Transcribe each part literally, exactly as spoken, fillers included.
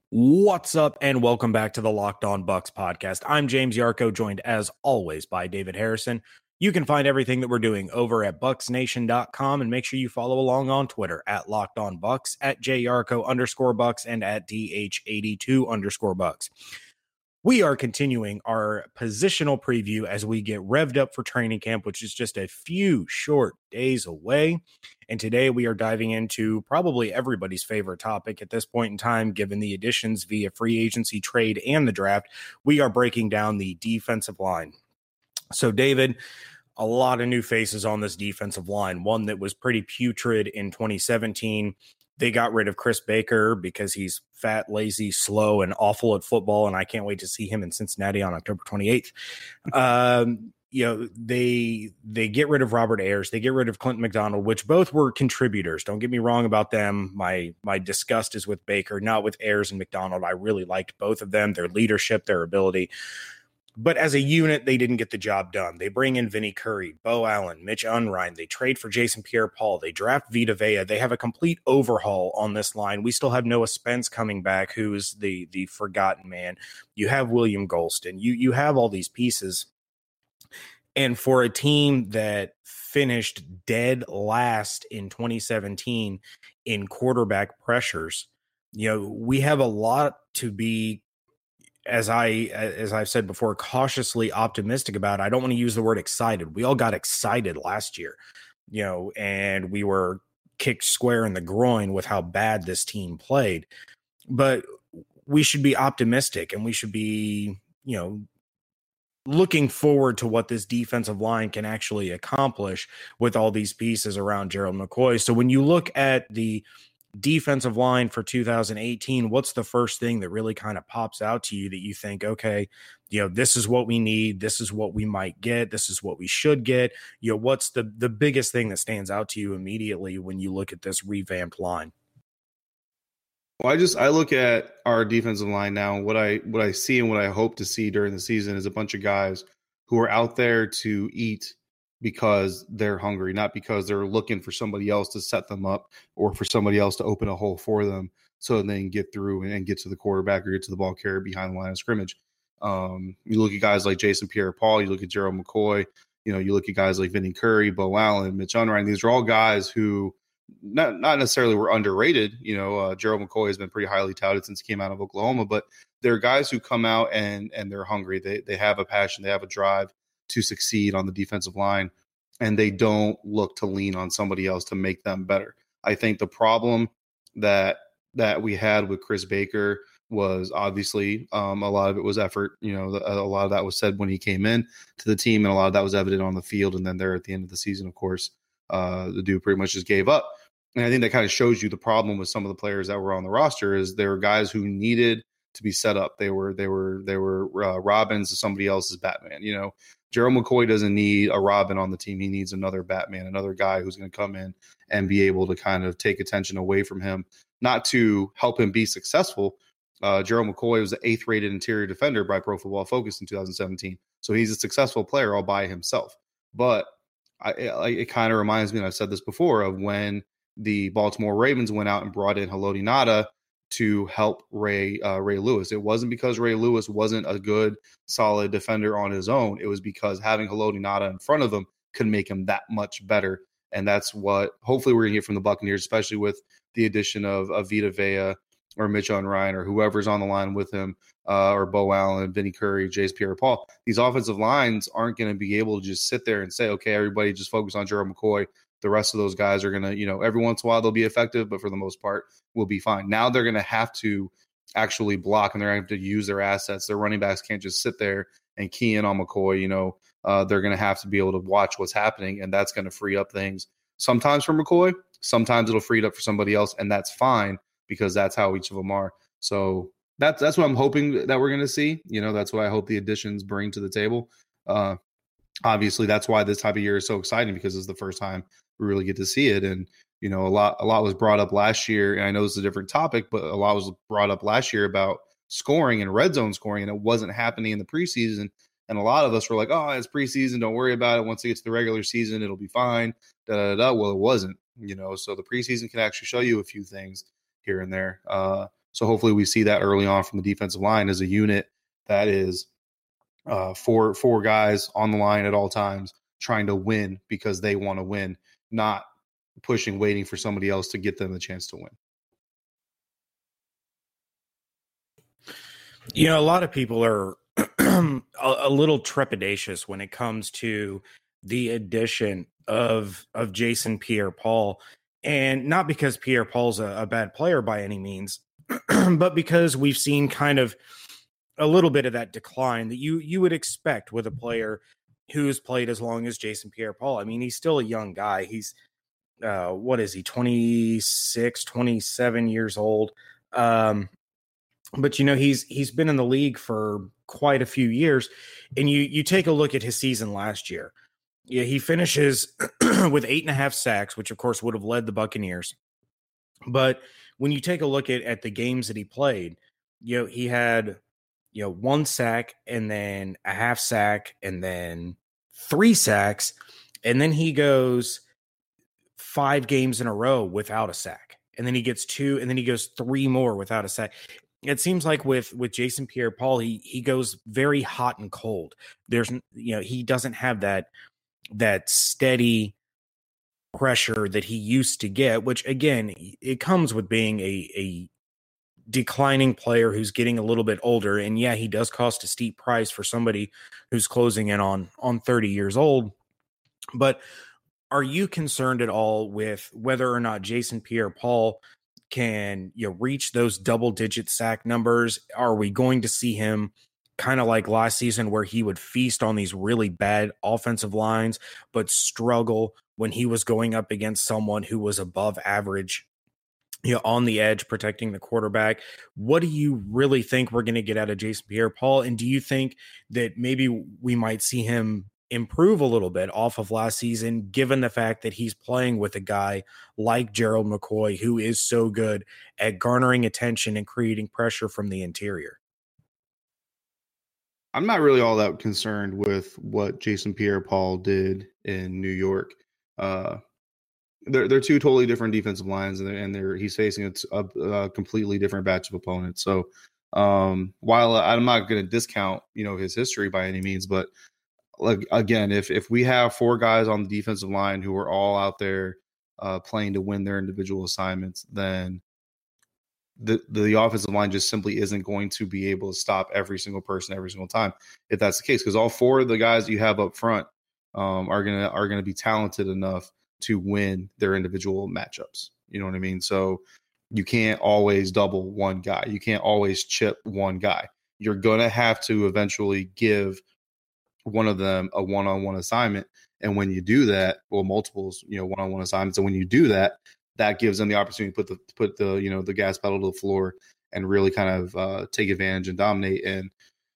What's up, and welcome back to the Locked On Bucks podcast. I'm James Yarko, joined as always by David Harrison. You can find everything that we're doing over at bucks nation dot com, and make sure you follow along on Twitter at Locked On Bucks, at jyarko underscore Bucks, and at D H eighty-two underscore Bucks. We are continuing our positional preview as we get revved up for training camp, which is just a few short days away. And today we are diving into probably everybody's favorite topic at this point in time, given the additions via free agency, trade, and the draft. We are breaking down the defensive line. So, David, a lot of new faces on this defensive line. One that was pretty putrid in twenty seventeen. They got rid of Chris Baker because he's fat, lazy, slow, and awful at football, and I can't wait to see him in Cincinnati on October twenty-eighth. Um, you know, they they get rid of Robert Ayers. They get rid of Clinton McDonald, which both were contributors. Don't get me wrong about them. My my disgust is with Baker, not with Ayers and McDonald. I really liked both of them, their leadership, their ability. But as a unit, they didn't get the job done. They bring in Vinny Curry, Bo Allen, Mitch Unrein. They trade for Jason Pierre-Paul. They draft Vita Vea. They have a complete overhaul on this line. We still have Noah Spence coming back, who's the the forgotten man. You have William Golston. You, you have all these pieces. And for a team that finished dead last in twenty seventeen in quarterback pressures, you know, we have a lot to be, as I, as I've said before, cautiously optimistic about. I don't want to use the word excited. We all got excited last year, you know, and we were kicked square in the groin with how bad this team played. But we should be optimistic, and we should be, you know, looking forward to what this defensive line can actually accomplish with all these pieces around Gerald McCoy. So when you look at the defensive line for two thousand eighteen, what's the first thing that really kind of pops out to you that you think, okay, you know, this is what we need, this is what we might get, this is what we should get? You know, what's the the biggest thing that stands out to you immediately when you look at this revamped line? Well, I just I look at our defensive line now. What I what I see and what I hope to see during the season is a bunch of guys who are out there to eat because they're hungry, not because they're looking for somebody else to set them up or for somebody else to open a hole for them so they can get through and get to the quarterback or get to the ball carrier behind the line of scrimmage. Um, you look at guys like Jason Pierre-Paul, you look at Gerald McCoy, you know, you look at guys like Vinny Curry, Bo Allen, Mitch Unrein. These are all guys who not, not necessarily were underrated. You know, uh, Gerald McCoy has been pretty highly touted since he came out of Oklahoma, but they're guys who come out and and they're hungry. They they have a passion, they have a drive to succeed on the defensive line, and they don't look to lean on somebody else to make them better. I think the problem that that we had with Chris Baker was obviously um, a lot of it was effort. You know, a lot of that was said when he came in to the team, and a lot of that was evident on the field. And then there at the end of the season, of course, uh, the dude pretty much just gave up. And I think that kind of shows you the problem with some of the players that were on the roster is there were guys who needed to be set up. They were they were they were uh, Robins to somebody else's Batman. You know, Gerald McCoy doesn't need a Robin on the team. He needs another Batman, another guy who's going to come in and be able to kind of take attention away from him, not to help him be successful. Uh, Gerald McCoy was the eighth rated interior defender by Pro Football Focus in two thousand seventeen. So he's a successful player all by himself. But I, it, it kind of reminds me, and I've said this before, of when the Baltimore Ravens went out and brought in Haloti Ngata to help Ray uh, Ray Lewis. It wasn't because Ray Lewis wasn't a good, solid defender on his own. It was because having Haloti Ngata in front of him could make him that much better. And that's what hopefully we're going to get from the Buccaneers, especially with the addition of, of Vita Vea or Mitch Unrein or whoever's on the line with him, uh, or Bo Allen, Vinny Curry, Jace Pierre-Paul. These offensive lines aren't going to be able to just sit there and say, okay, everybody just focus on Gerald McCoy. The rest of those guys are going to, you know, every once in a while they'll be effective, but for the most part will be fine. Now they're going to have to actually block, and they're going to have to use their assets. Their running backs can't just sit there and key in on McCoy. You know, uh, they're going to have to be able to watch what's happening, and that's going to free up things sometimes for McCoy. Sometimes it'll free it up for somebody else, and that's fine because that's how each of them are. So that's, that's what I'm hoping that we're going to see. You know, that's what I hope the additions bring to the table. Uh, obviously, that's why this type of year is so exciting, because it's the first time we really get to see it. And, you know, a lot, a lot was brought up last year, and I know this is a different topic, but a lot was brought up last year about scoring and red zone scoring, and it wasn't happening in the preseason. And a lot of us were like, oh, it's preseason, don't worry about it. Once it gets to the regular season, it'll be fine. Da, da, da. Well, it wasn't, you know, so the preseason can actually show you a few things here and there. Uh, So hopefully we see that early on from the defensive line as a unit that is uh, four four guys on the line at all times trying to win because they want to win, not pushing, waiting for somebody else to get them the chance to win. You know, a lot of people are a, a little trepidatious when it comes to the addition of of Jason Pierre-Paul, and not because Pierre-Paul's a, a bad player by any means, but because we've seen kind of a little bit of that decline that you you would expect with a player who's played as long as Jason Pierre-Paul. I mean, he's still a young guy. He's uh, what is he, twenty-six, twenty-seven years old. Um, But, you know, he's he's been in the league for quite a few years. And you you take a look at his season last year. Yeah, he finishes with eight and a half sacks, which, of course, would have led the Buccaneers. But when you take a look at, at the games that he played, you know, he had, you know, one sack and then a half sack and then three sacks. And then he goes five games in a row without a sack. And then he gets two, and then he goes three more without a sack. It seems like with with Jason Pierre-Paul, he he goes very hot and cold. There's, you know, he doesn't have that that steady pressure that he used to get, which again, it comes with being a a declining player who's getting a little bit older. And yeah, he does cost a steep price for somebody who's closing in on on thirty years old. But are you concerned at all with whether or not Jason Pierre-Paul can, you know, reach those double digit sack numbers? Are we going to see him kind of like last season where he would feast on these really bad offensive lines, but struggle when he was going up against someone who was above average, you know, on the edge, protecting the quarterback? What do you really think we're going to get out of Jason Pierre-Paul? And do you think that maybe we might see him improve a little bit off of last season, given the fact that he's playing with a guy like Gerald McCoy, who is so good at garnering attention and creating pressure from the interior? I'm not really all that concerned with what Jason Pierre-Paul did in New York. Uh, they're they're two totally different defensive lines, and they're, and they're he's facing a, a completely different batch of opponents. So um, while I'm not going to discount, you know, his history by any means, but like, again, if if we have four guys on the defensive line who are all out there uh, playing to win their individual assignments, then the the offensive line just simply isn't going to be able to stop every single person every single time if that's the case, because all four of the guys you have up front um, are gonna are gonna be talented enough to win their individual matchups. You know what I mean? So you can't always double one guy. You can't always chip one guy. You're gonna have to eventually give one of them a one-on-one assignment. And when you do that, well, multiples, you know, one-on-one assignments. And when you do that, that gives them the opportunity to put the, put the, you know, the gas pedal to the floor and really kind of uh, take advantage and dominate. And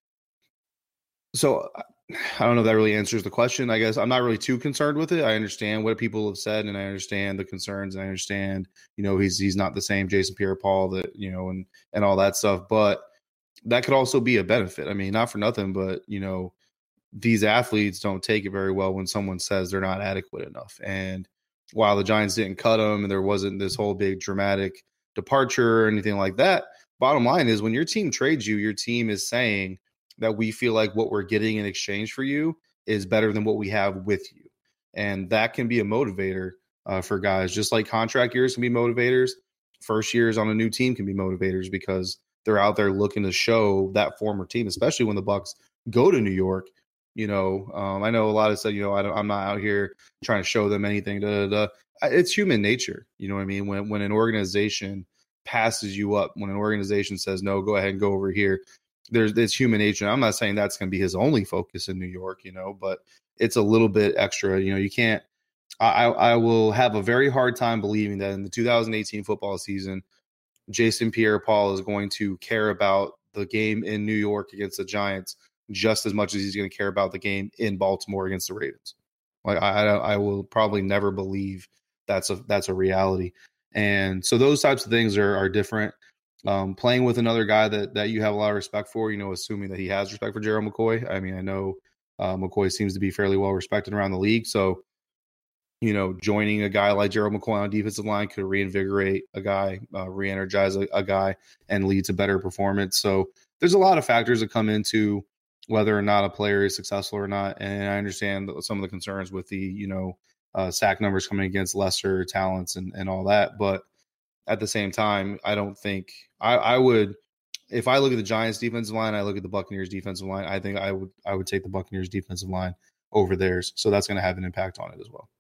so I don't know if that really answers the question. I guess I'm not really too concerned with it. I understand what people have said, and I understand the concerns, and I understand, you know, he's, he's not the same Jason Pierre-Paul that, you know, and, and all that stuff, but that could also be a benefit. I mean, not for nothing, but, you know, these athletes don't take it very well when someone says they're not adequate enough. And while the Giants didn't cut them and there wasn't this whole big dramatic departure or anything like that, bottom line is when your team trades you, your team is saying that we feel like what we're getting in exchange for you is better than what we have with you. And that can be a motivator uh, for guys, just like contract years can be motivators. First years on a new team can be motivators because they're out there looking to show that former team, especially when the Bucs go to New York. You know, um, I know a lot of said, you know, I don't, I'm not out here trying to show them anything. Da, da, da. It's human nature. You know what I mean? When when an organization passes you up, when an organization says, no, go ahead and go over here, there's it's human nature. I'm not saying that's going to be his only focus in New York, you know, but it's a little bit extra. You know, you can't I, I will have a very hard time believing that in the two thousand eighteen football season, Jason Pierre-Paul is going to care about the game in New York against the Giants just as much as he's going to care about the game in Baltimore against the Ravens. Like I, I will probably never believe that's a that's a reality. And so those types of things are are different. Um, playing with another guy that that you have a lot of respect for, you know, assuming that he has respect for Gerald McCoy. I mean, I know uh, McCoy seems to be fairly well respected around the league, so you know, joining a guy like Gerald McCoy on defensive line could reinvigorate a guy, uh, re-energize a, a guy, and lead to better performance. So there's a lot of factors that come into whether or not a player is successful or not. And I understand some of the concerns with the, you know, uh, sack numbers coming against lesser talents and, and all that. But at the same time, I don't think I, I would, if I look at the Giants defensive line, I look at the Buccaneers defensive line, I think I would, I would take the Buccaneers defensive line over theirs. So that's going to have an impact on it as well.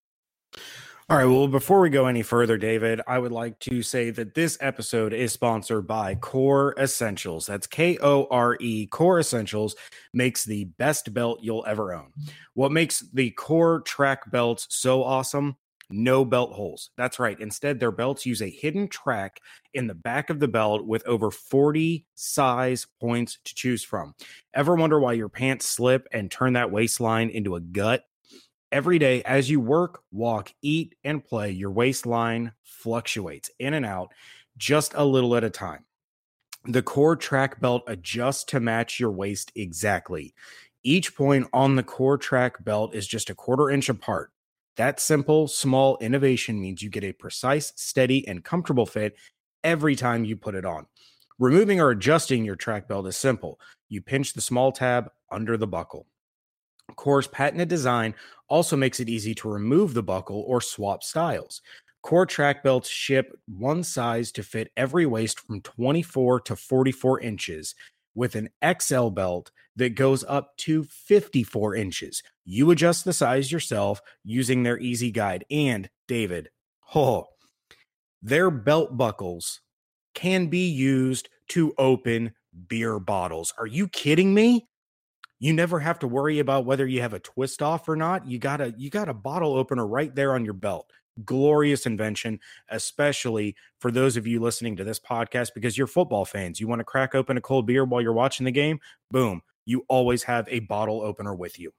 All right. Well, before we go any further, David, I would like to say that this episode is sponsored by Core Essentials. That's K O R E. Core Essentials makes the best belt you'll ever own. What makes the Core track belts so awesome? No belt holes. That's right. Instead, their belts use a hidden track in the back of the belt with over forty size points to choose from. Ever wonder why your pants slip and turn that waistline into a gut? Every day, as you work, walk, eat, and play, your waistline fluctuates in and out just a little at a time. The Core track belt adjusts to match your waist exactly. Each point on the Core track belt is just a quarter inch apart. That simple, small innovation means you get a precise, steady, and comfortable fit every time you put it on. Removing or adjusting your track belt is simple. You pinch the small tab under the buckle. Core's patented design also makes it easy to remove the buckle or swap styles. Core track belts ship one size to fit every waist from twenty-four to forty-four inches, with an X L belt that goes up to fifty-four inches. You adjust the size yourself using their easy guide. And, David, oh, their belt buckles can be used to open beer bottles. Are you kidding me? You never have to worry about whether you have a twist off or not. You got a you got a bottle opener right there on your belt. Glorious invention, especially for those of you listening to this podcast because you're football fans. You want to crack open a cold beer while you're watching the game? Boom. You always have a bottle opener with you.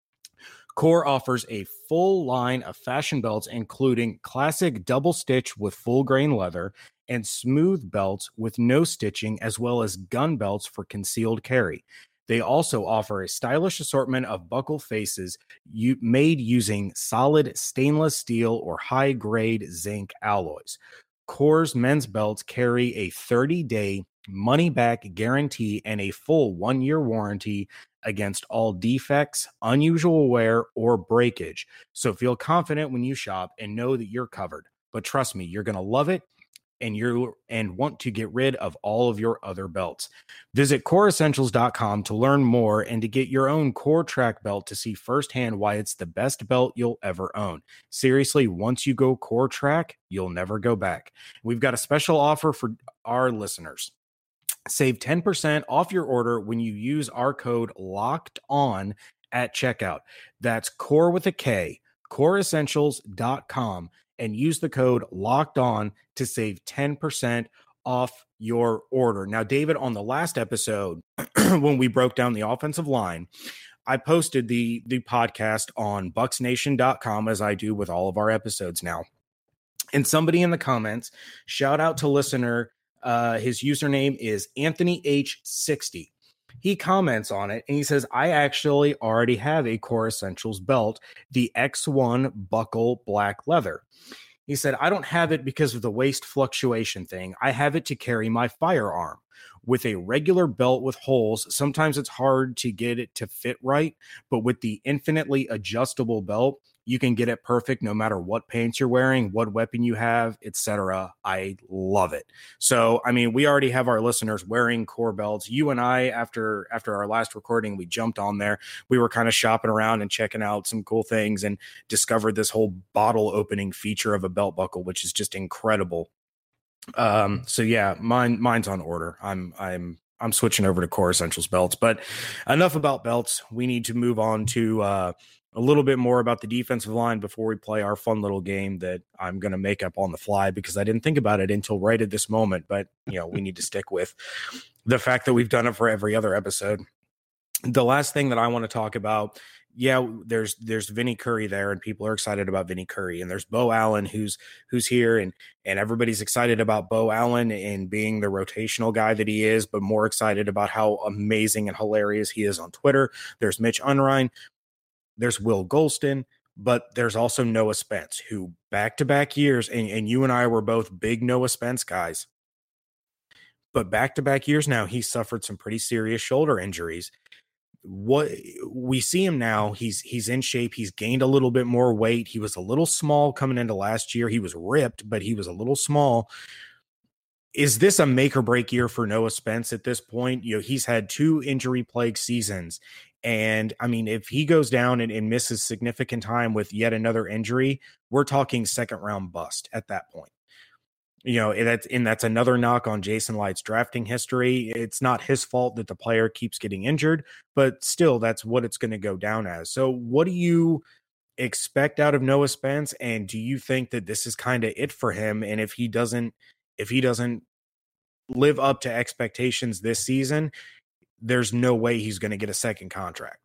Core offers a full line of fashion belts, including classic double stitch with full grain leather and smooth belts with no stitching, as well as gun belts for concealed carry. They also offer a stylish assortment of buckle faces you, made using solid stainless steel or high-grade zinc alloys. Core's men's belts carry a thirty-day money-back guarantee and a full one-year warranty against all defects, unusual wear, or breakage. So feel confident when you shop and know that you're covered. But trust me, you're going to love it. And you and want to get rid of all of your other belts. Visit core essentials dot com to learn more and to get your own Core track belt to see firsthand why it's the best belt you'll ever own. Seriously, once you go Core track, you'll never go back. We've got a special offer for our listeners. Save ten percent off your order when you use our code LOCKED ON at checkout. That's Core with a K, core essentials dot com. And use the code locked on to save ten percent off your order. Now, David, on the last episode, when we broke down the offensive line, I posted the, the podcast on bucks nation dot com, as I do with all of our episodes now. And somebody in the comments, shout out to listener, uh, his username is Anthony H sixty. He comments on it and he says, I actually already have a Core Essentials belt, the X one buckle black leather. He said, I don't have it because of the waist fluctuation thing. I have it to carry my firearm. With a regular belt with holes, sometimes it's hard to get it to fit right, but with the infinitely adjustable belt, you can get it perfect no matter what pants you're wearing, what weapon you have, et cetera. I love it. So, I mean, we already have our listeners wearing Core belts. You and I, after after our last recording, we jumped on there. We were kind of shopping around and checking out some cool things and discovered this whole bottle opening feature of a belt buckle, which is just incredible. Um, so yeah, mine mine's on order. I'm I'm I'm switching over to Core Essentials belts. But enough about belts. We need to move on to uh a little bit more about the defensive line before we play our fun little game that I'm going to make up on the fly because I didn't think about it until right at this moment. But, you know, we need to stick with the fact that we've done it for every other episode. The last thing that I want to talk about, yeah, there's there's Vinny Curry there, and people are excited about Vinny Curry, and there's Bo Allen who's who's here, and and everybody's excited about Bo Allen and being the rotational guy that he is, but more excited about how amazing and hilarious he is on Twitter. There's Mitch Unrein. There's Will Golston. But there's also Noah Spence, who back-to-back years, and, and you and I were both big Noah Spence guys, but back-to-back years now, he suffered some pretty serious shoulder injuries. What we see him now, he's he's in shape. He's gained a little bit more weight. He was a little small coming into last year. He was ripped, but he was a little small. Is this a make or break year for Noah Spence at this point? You know, he's had two injury plagued seasons. And I mean, if he goes down and, and misses significant time with yet another injury, we're talking second round bust at that point. You know, that's and that's another knock on Jason Licht's drafting history. It's not his fault that the player keeps getting injured, but still, that's what it's going to go down as. So what do you expect out of Noah Spence? And do you think that this is kind of it for him? And if he doesn't, if he doesn't live up to expectations this season, there's no way he's going to get a second contract.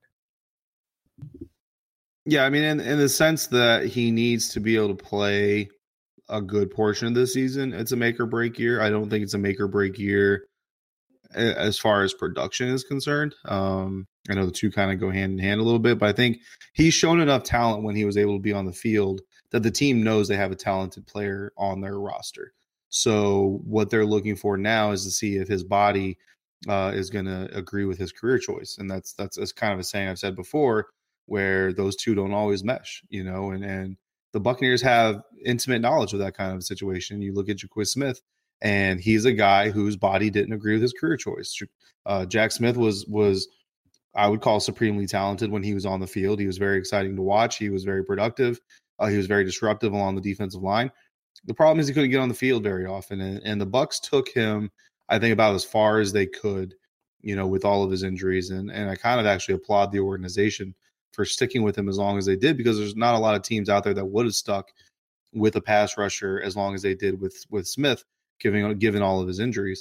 Yeah, I mean, in, in the sense that he needs to be able to play a good portion of this season, it's a make or break year. I don't think it's a make or break year as far as production is concerned. Um, I know the two kind of go hand in hand a little bit, but I think he's shown enough talent when he was able to be on the field that the team knows they have a talented player on their roster. So what they're looking for now is to see if his body uh, is going to agree with his career choice. And that's, that's, that's kind of a saying I've said before, where those two don't always mesh, you know, and, and the Buccaneers have intimate knowledge of that kind of situation. You look at Ja'Quizz Smith, and he's a guy whose body didn't agree with his career choice. Uh, Jack Smith was, was, I would call supremely talented when he was on the field. He was very exciting to watch. He was very productive. Uh, he was very disruptive along the defensive line. The problem is he couldn't get on the field very often, and, and the Bucs took him, I think, about as far as they could, you know, with all of his injuries. And and I kind of actually applaud the organization for sticking with him as long as they did, because there's not a lot of teams out there that would have stuck with a pass rusher as long as they did with with Smith, given given all of his injuries.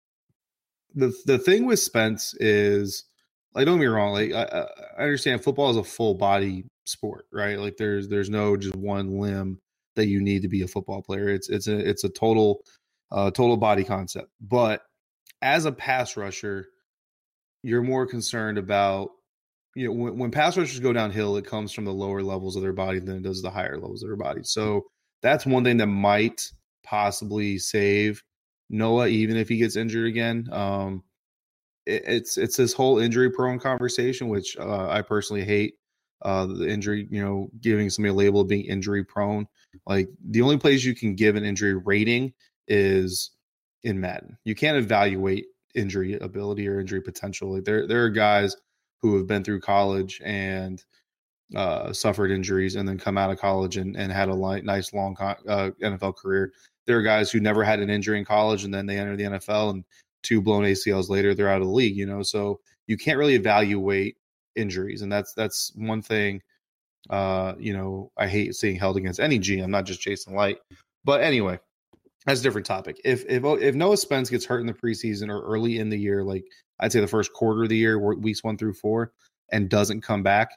The the thing with Spence is, like, don't get me wrong, like I, I understand football is a full body sport, right? Like there's there's no just one limb that you need to be a football player. It's it's a it's a total uh, total body concept. But as a pass rusher, you're more concerned about, you know, when, when pass rushers go downhill, it comes from the lower levels of their body than it does the higher levels of their body. So that's one thing that might possibly save Noah, even if he gets injured again. Um, it, it's it's this whole injury prone conversation, which uh, I personally hate. Uh, the injury, you know, giving somebody a label of being injury prone. Like the only place you can give an injury rating is in Madden. You can't evaluate injury ability or injury potential. Like there, there are guys who have been through college and uh, suffered injuries and then come out of college and, and had a light, nice long uh, N F L career. There are guys who never had an injury in college and then they enter the N F L, and two blown A C Ls later, they're out of the league, you know? So you can't really evaluate injuries. And that's, that's one thing, uh, you know, I hate seeing held against any G M, not just Jason Licht. But anyway, that's a different topic. If, if, if Noah Spence gets hurt in the preseason or early in the year, like I'd say the first quarter of the year, weeks one through four, and doesn't come back,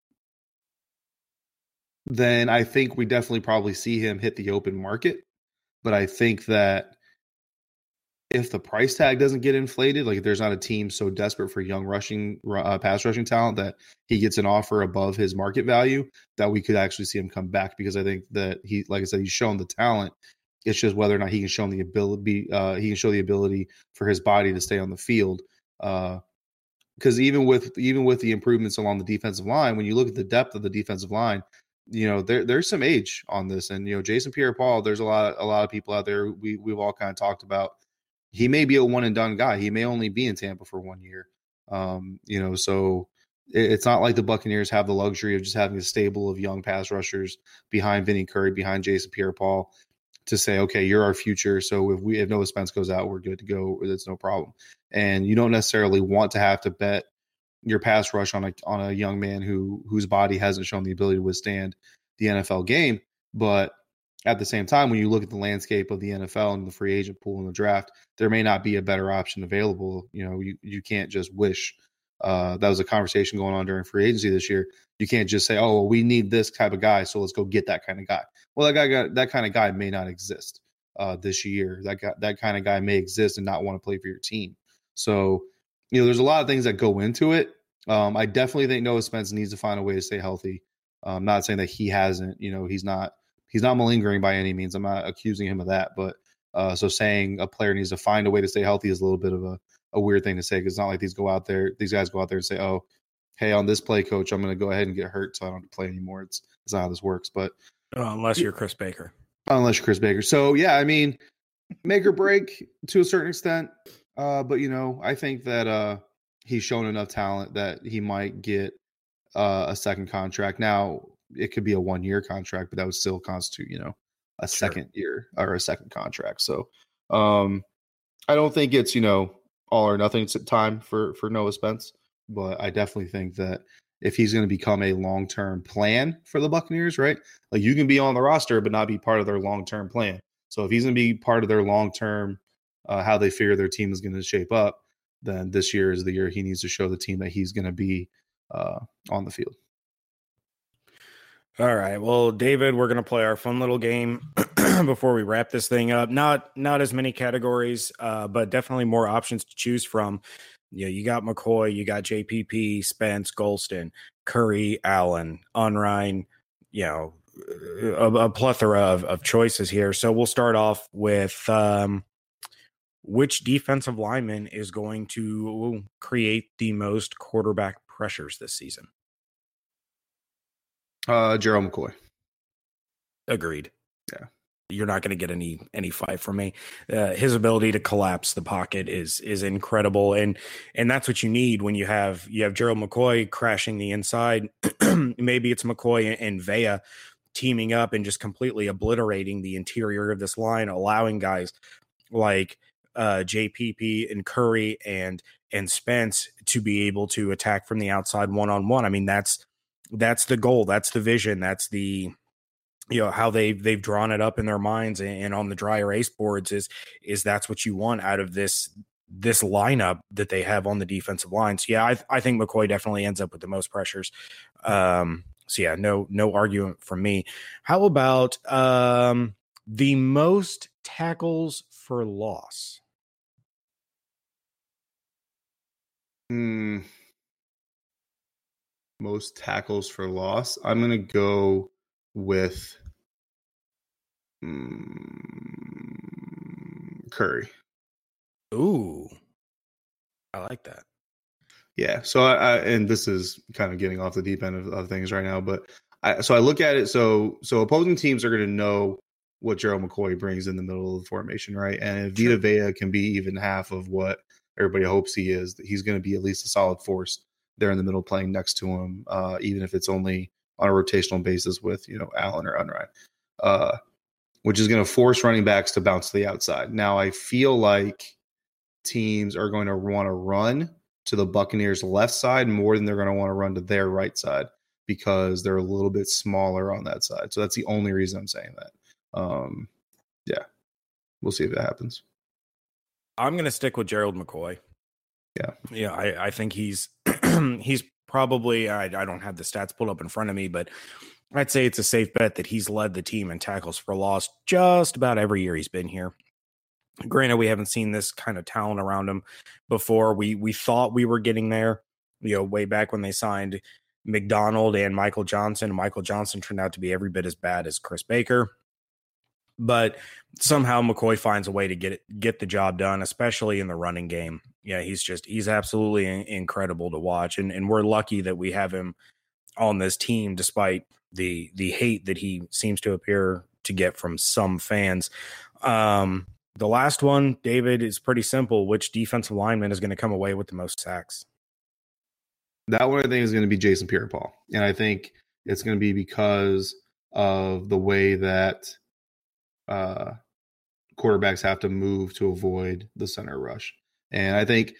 then I think we definitely probably see him hit the open market. But I think that if the price tag doesn't get inflated, like if there's not a team so desperate for young rushing, uh, pass rushing talent that he gets an offer above his market value, that we could actually see him come back. Because I think that he, like I said, he's shown the talent. It's just whether or not he can show the ability, uh, he can show the ability for his body to stay on the field. Uh, because even with even with the improvements along the defensive line, when you look at the depth of the defensive line, you know, there there's some age on this. And, you know, Jason Pierre-Paul, there's a lot a lot of people out there we we've all kind of talked about. He may be a one and done guy. He may only be in Tampa for one year. Um, you know, so it, it's not like the Buccaneers have the luxury of just having a stable of young pass rushers behind Vinny Curry, behind Jason Pierre-Paul, to say, okay, you're our future. So if we if Noah Spence goes out, we're good to go. That's no problem. And you don't necessarily want to have to bet your pass rush on a on a young man who whose body hasn't shown the ability to withstand the N F L game. But at the same time, when you look at the landscape of the N F L and the free agent pool in the draft, there may not be a better option available. You know, you, you can't just wish. Uh, that was a conversation going on during free agency this year. You can't just say, oh, well, we need this type of guy, so let's go get that kind of guy. Well, that guy got, that kind of guy may not exist uh, this year. That guy, that kind of guy may exist and not want to play for your team. So, you know, there's a lot of things that go into it. Um, I definitely think Noah Spence needs to find a way to stay healthy. I'm not saying that he hasn't, you know, he's not he's not malingering by any means. I'm not accusing him of that, but uh, so saying a player needs to find a way to stay healthy is a little bit of a, a weird thing to say, because it's not like these go out there, these guys go out there and say, oh, hey, on this play, coach, I'm going to go ahead and get hurt so I don't have to play anymore. It's, it's not how this works. But uh, unless you're Chris Baker. Unless you're Chris Baker. So, yeah, I mean, make or break to a certain extent. Uh, but, you know, I think that uh, he's shown enough talent that he might get uh, a second contract. Now, it could be a one-year contract, but that would still constitute, you know, a sure. second year or a second contract. So um, I don't think it's, you know, all or nothing time for, for Noah Spence. But I definitely think that if he's going to become a long-term plan for the Buccaneers, right? Like, you can be on the roster, but not be part of their long-term plan. So if he's going to be part of their long-term, uh, how they figure their team is going to shape up, then this year is the year he needs to show the team that he's going to be uh, on the field. All right. Well, David, we're going to play our fun little game before we wrap this thing up. Not, not as many categories, uh, but definitely more options to choose from. You know, you got McCoy, you got J P P, Spence, Golston, Curry, Allen, Unrein, you know, a, a plethora of, of choices here. So we'll start off with um, which defensive lineman is going to create the most quarterback pressures this season? Uh, Gerald McCoy. Agreed. Yeah. You're not going to get any any fight from me. Uh, his ability to collapse the pocket is is incredible, and and that's what you need when you have you have Gerald McCoy crashing the inside. Maybe it's McCoy and Vea teaming up and just completely obliterating the interior of this line, allowing guys like uh, J P P and Curry and and Spence to be able to attack from the outside one on one. I mean, that's that's the goal. That's the vision. That's the you know how they've they've drawn it up in their minds and, and on the dry erase boards is is that's what you want out of this this lineup that they have on the defensive line. So yeah, I I think McCoy definitely ends up with the most pressures. Um, so yeah, no no argument from me. How about um, the most tackles for loss? Hmm. Most tackles for loss. I'm gonna go with mm, Curry. Ooh, I like that. Yeah. So I, I and this is kind of getting off the deep end of, of things right now, but I so I look at it. So so opposing teams are going to know what Gerald McCoy brings in the middle of the formation, right? And if Vita Vea can be even half of what everybody hopes he is, he's going to be at least a solid force there in the middle, playing next to him, uh, even if it's only on a rotational basis with, you know, Allen or Unrein, uh, which is going to force running backs to bounce to the outside. Now, I feel like teams are going to want to run to the Buccaneers' left side more than they're going to want to run to their right side because they're a little bit smaller on that side. So that's the only reason I'm saying that. Um, yeah, we'll see if it happens. I'm going to stick with Gerald McCoy. Yeah. Yeah, I, I think he's he's probably, I, I don't have the stats pulled up in front of me, but I'd say it's a safe bet that he's led the team in tackles for loss just about every year he's been here. Granted, we haven't seen this kind of talent around him before. We we thought we were getting there, you know, way back when they signed McDonald and Michael Johnson. Michael Johnson turned out to be every bit as bad as Chris Baker. But somehow McCoy finds a way to get it, get the job done, especially in the running game. Yeah, he's just he's absolutely in, incredible to watch, and and we're lucky that we have him on this team, despite the the hate that he seems to appear to get from some fans. Um, the last one, David, is pretty simple. Which defensive lineman is going to come away with the most sacks? That one I think is going to be Jason Pierre-Paul, and I think it's going to be because of the way that uh, quarterbacks have to move to avoid the center rush. And I think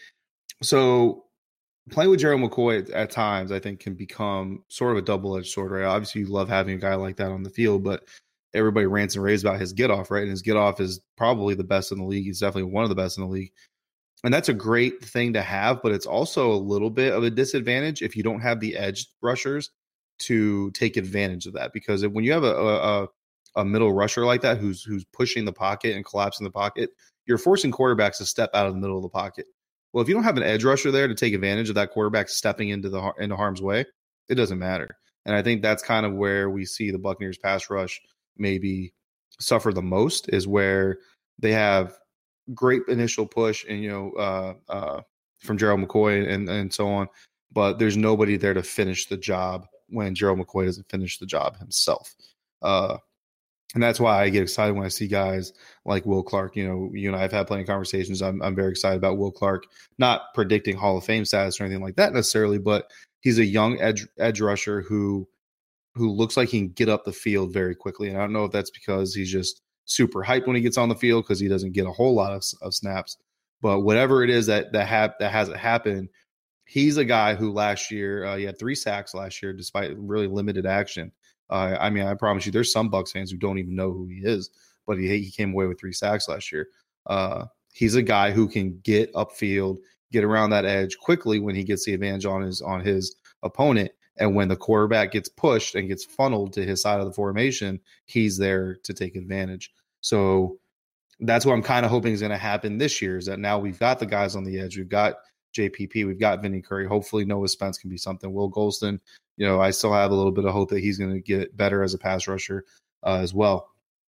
so playing with Gerald McCoy at, at times, I think can become sort of a double-edged sword, right? Obviously you love having a guy like that on the field, but everybody rants and raves about his get off, right? And his get off is probably the best in the league. He's definitely one of the best in the league. And that's a great thing to have, but it's also a little bit of a disadvantage if you don't have the edge rushers to take advantage of that. Because if, when you have a, a, a middle rusher like that who's who's pushing the pocket and collapsing the pocket, you're forcing quarterbacks to step out of the middle of the pocket. Well, if you don't have an edge rusher there to take advantage of that quarterback stepping into the into harm's way, it doesn't matter. And I think that's kind of where we see the Buccaneers pass rush maybe suffer the most, is where they have great initial push and, you know, uh, uh, from Gerald McCoy and, and so on, but there's nobody there to finish the job when Gerald McCoy doesn't finish the job himself. Uh, and that's why I get excited when I see guys like Will Clark. You know, you and I have had plenty of conversations. I'm, I'm very excited about Will Clark, not predicting Hall of Fame status or anything like that necessarily, but he's a young edge edge rusher who who looks like he can get up the field very quickly. And I don't know if that's because he's just super hyped when he gets on the field because he doesn't get a whole lot of, of snaps. But whatever it is that that, hap- that hasn't happened, he's a guy who last year, uh, he had three sacks last year despite really limited action. Uh, I mean, I promise you, there's some Bucs fans who don't even know who he is, but he he came away with three sacks last year. Uh, he's a guy who can get upfield, get around that edge quickly when he gets the advantage on his on his opponent. And when the quarterback gets pushed and gets funneled to his side of the formation, he's there to take advantage. So that's what I'm kind of hoping is going to happen this year, is that now we've got the guys on the edge. We've got J P P. We've got Vinny Curry. Hopefully Noah Spence can be something. Will Golston, you know, I still have a little bit of hope that he's going to get better as a pass rusher uh, as well.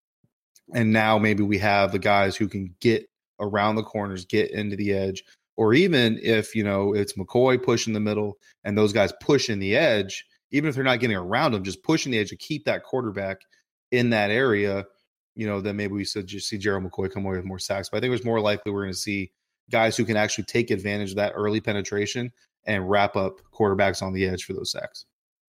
And now maybe we have the guys who can get around the corners, get into the edge, or even if, you know, it's McCoy pushing the middle and those guys pushing the edge, even if they're not getting around them, just pushing the edge to keep that quarterback in that area, you know, then maybe we should just see Gerald McCoy come away with more sacks. But I think it's more likely we're going to see guys who can actually take advantage of that early penetration and wrap up quarterbacks on the edge for those sacks.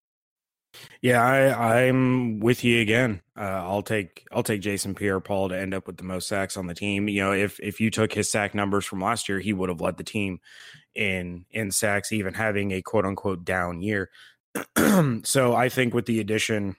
Yeah, I, I'm with you again. Uh, I'll take I'll take Jason Pierre-Paul to end up with the most sacks on the team. You know, if if you took his sack numbers from last year, he would have led the team in in sacks, even having a quote unquote down year. So I think with the addition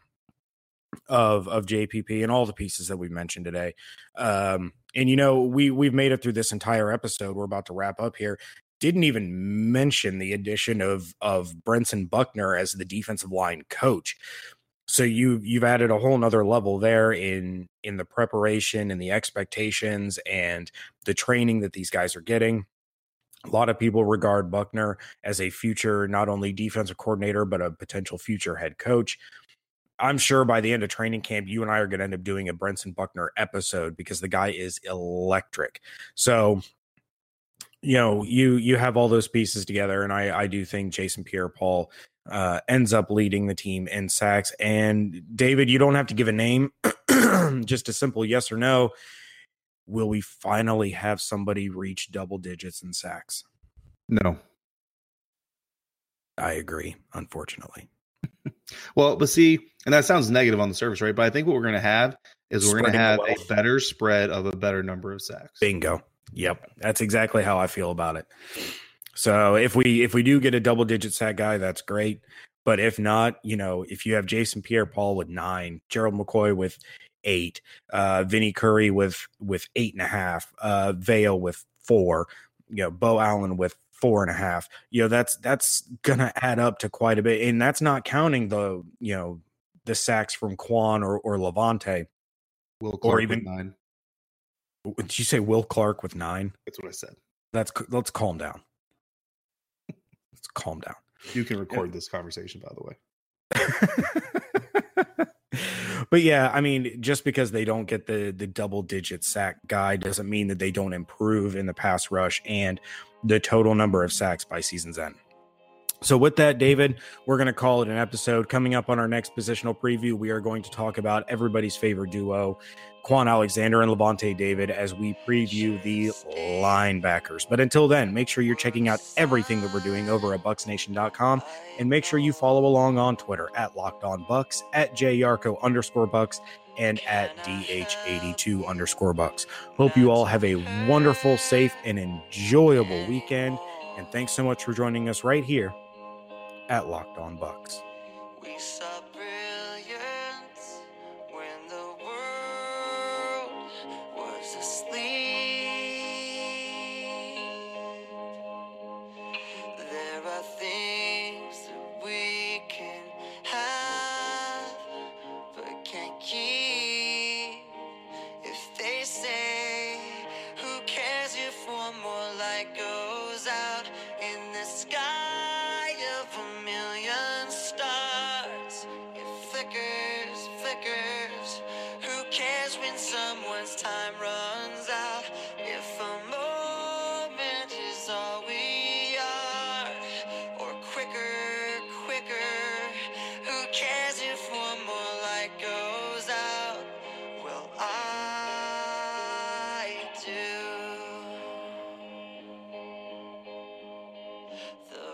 of of J P P and all the pieces that we mentioned today, um, and you know, we we've made it through this entire episode. We're about to wrap up here. Didn't even mention the addition of of Brenson Buckner as the defensive line coach. So you you've added a whole nother level there in in the preparation and the expectations and the training that these guys are getting. A lot of people regard Buckner as a future not only defensive coordinator but a potential future head coach. I'm sure by the end of training camp, you and I are going to end up doing a Brenson Buckner episode because the guy is electric. So, you know, you you have all those pieces together, and I, I do think Jason Pierre-Paul uh, ends up leading the team in sacks. And David, you don't have to give a name, just a simple yes or no. Will we finally have somebody reach double digits in sacks? No. I agree, unfortunately. Well, but see, and that sounds negative on the surface, right? But I think what we're going to have is we're going to have a better spread of a better number of sacks. Bingo. Yep, that's exactly how I feel about it. So if we if we do get a double digit sack guy, that's great. But if not, you know, if you have Jason Pierre-Paul with nine, Gerald McCoy with eight, uh, Vinny Curry with with eight and a half, uh, Vale with four, you know, Bo Allen with four and a half, you know, that's that's gonna add up to quite a bit, and that's not counting the you know the sacks from Quan or or Levante, Will Clark or even with nine. Did you say Will Clark with nine? That's what I said. That's let's calm down. Let's calm down. You can record this conversation, by the way. But yeah, I mean, just because they don't get the the double digit sack guy doesn't mean that they don't improve in the pass rush and the total number of sacks by season's end. So with that, David, we're going to call it an episode. Coming up on our next positional preview, we are going to talk about everybody's favorite duo, Quan Alexander and Levante David, as we preview the linebackers. But until then, make sure you're checking out everything that we're doing over at bucs nation dot com, and make sure you follow along on Twitter at Locked On Bucs, at jyarko underscore Bucs, and at D H eighty-two underscore Bucs. Hope you all have a wonderful, safe, and enjoyable weekend. And thanks so much for joining us right here at Locked On Bucs. We saw brilliance when the world was asleep. There are things that we can have but can't keep. If they say, who cares if one more light goes out in the sky of a million stars? The